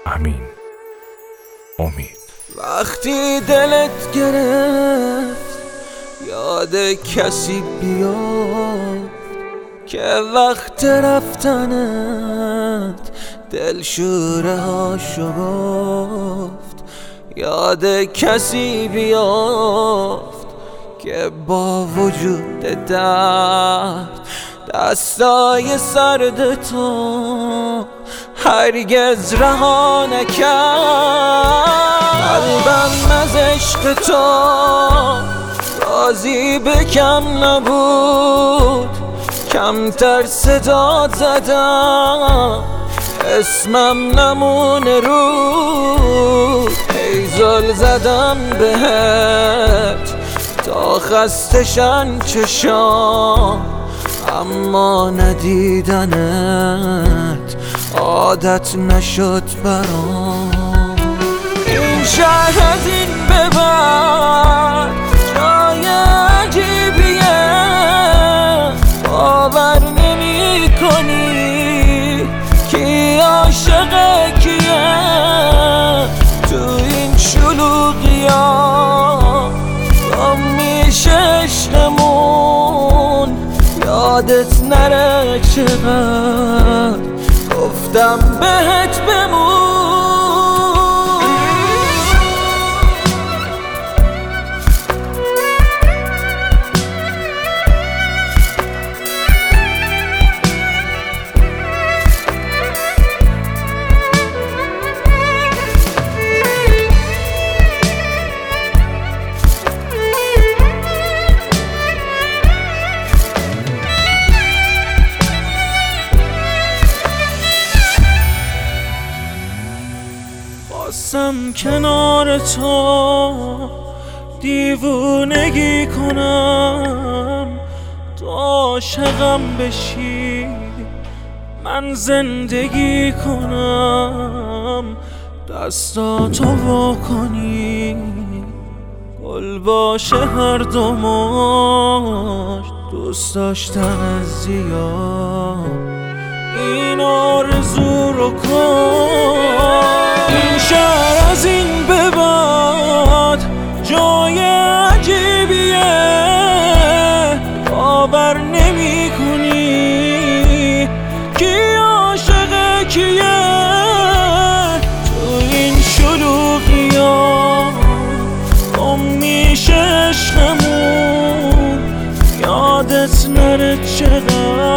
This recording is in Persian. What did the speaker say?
امین امید. وقتی دلت گرفت یاد کسی بیافت که وقت رفتنت دلشوره هاشو گفت. یاد کسی بیافت که با وجود درد دستای سرد تو هرگز رها نکرد. قلبم از عشق تو راضی به کم نبود، کمتر صدا زدم اسمم نمونه رود. هیزل زدم بهت تا خستشن چشام، اما ندیدنت عادت نشد برام. این شهر از این به بعد جای عجیبیه، باور نمی کنی کی عاشق کیه. تو این شلوغی‌ها گم میشه عشقمون، یادت نره چقدر گفتم بهت بمون. خواستم کنار تو دیوونگی کنم، تو عاشقم بشی من زندگی کنم. دستاتو وا کنی گل باشه هر دوماش، دوست داشتن زیاد این آرزو رو کن. این شهر از این به بعد جای عجیبیه، باور نمی کنی کی عاشق کیه. تو این شلوغی‌ها گم میشه عشقمون، یادت نره چقدر